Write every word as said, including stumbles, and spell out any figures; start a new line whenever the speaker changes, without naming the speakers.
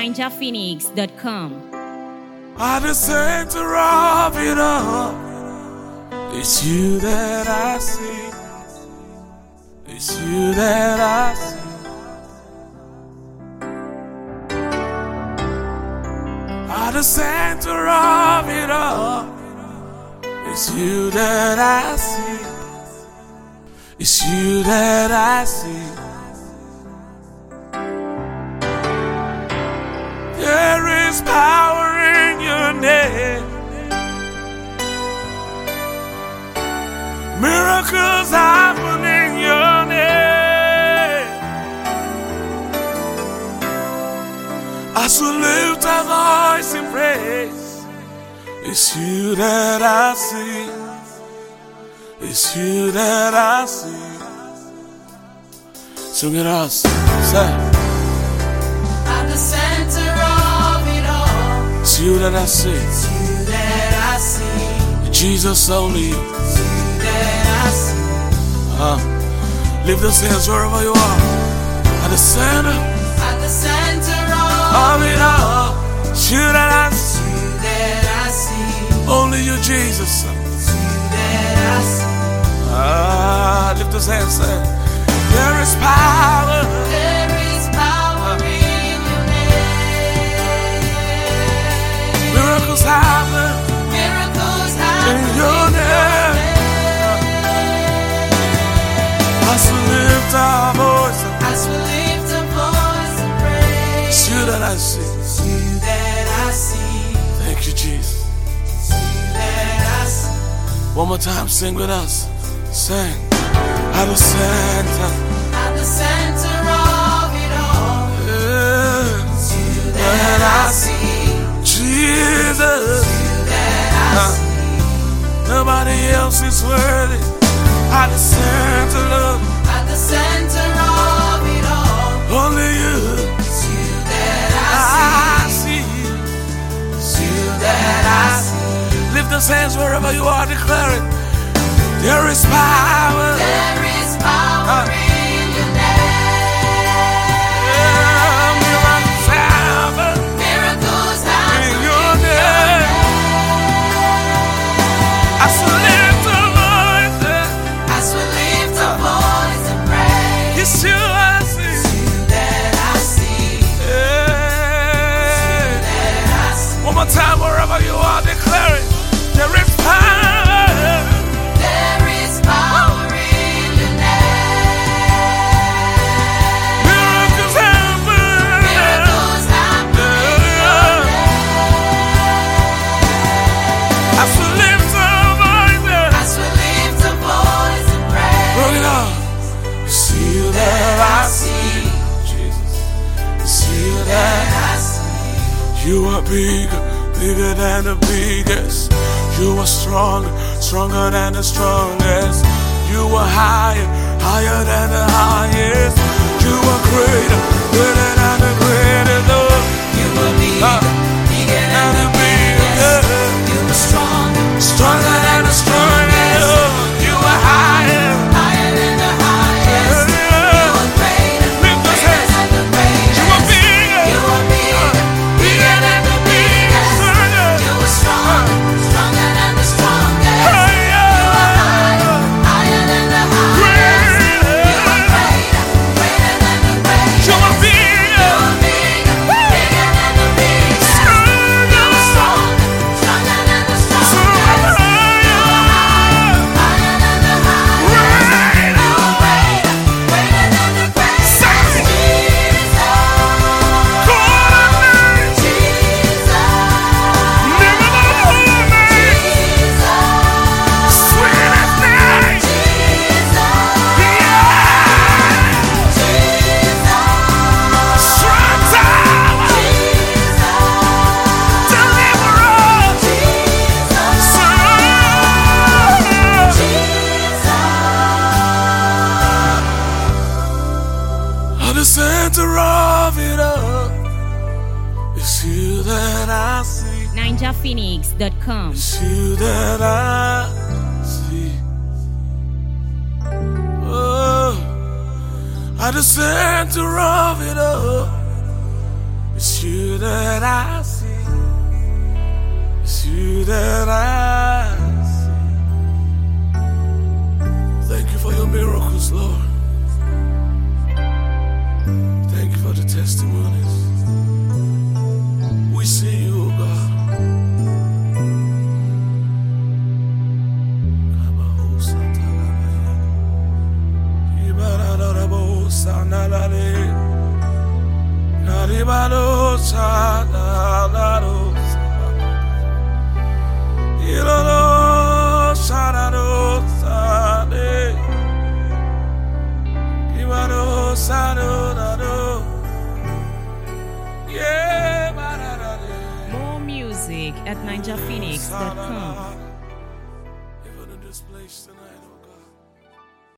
ninja phoenix dot com.
At the center of it all, it's you that I see. It's you that I see. At the center of it all, it's you that I see. It's you that I see. There is power in your name. Miracles happen in your name. As we lift our voice in praise, it's you that I see. It's you that I see. Sing it out, say.
At the center of it all,
It's you that I see.
it's you that I see.
Jesus only.
It's you that I see.
Uh, lift those hands wherever you are. At the center
At the center
of
of
it all, it's you that I
it's
see.
you that I see.
Only you, Jesus.
It's you that I see.
Ah, lift those hands, say, there is power.
There is power in your name.
Miracles happen
Miracles
in
happen
your name. As we lift our voice,
as we lift a voice of praise.
it's you that I see.
It's you that I see.
Thank you, Jesus.
It's you that I see.
One more time, sing with us. Sing. At the center,
At the center of it all,
yeah,
it's you that I see.
Jesus.
It's you that I
Uh,
see.
Nobody else is worthy. At the center, Lord,
At the center of it all,
only you.
it's you that I
I
see.
see.
It's you that I see.
Lift those hands wherever you are, declare it. There is power.
There is power
Uh.
in your name.
Yeah, miracles happen
Miracles happen
in
in
your
your
name.
name.
As we lift our voices,
As we lift a voice of praise,
it's you I see.
it's you that I see.
Yeah.
That I see.
One more time, wherever you are, declare it. There is power.
There is power in your name.
Miracles happen.
Miracles happen in your name.
As we lift our voices,
As we lift a voice of praise,
bring it on. It's you that I see. Jesus. It's you that
that I see.
you are bigger, bigger than the biggest. You are stronger, stronger than the strongest. You are higher, higher than the highest. You are greater, greater than the greatest. Lord.
You were bigger,
Uh,
bigger than
and
the
the
biggest.
biggest.
You were stronger,
Stronger than the strongest. Lord. You are higher.
higher than the highest. You were greater,
Lift those
greater
hands.
than the greatest.
You are bigger.
You were bigger, bigger than the biggest. You were stronger, stronger than the strongest. You were higher, higher than the highest. You were greater, greater than the greatest.
You are bigger.
You were bigger, bigger than the biggest. You were stronger, stronger than the strongest. You were higher, higher than the highest. You were greater, greater than the greatest.
At the center of it all, it's you that I see.
ninja phoenix dot com.
It's you that I see. Oh, at the center of it all, It's you that I see. It's you that I see. Thank you for your miracles, Lord. Thank you for the testimonies. We see you, oh God.
More music at ninja phoenix dot com.
Even in this place tonight.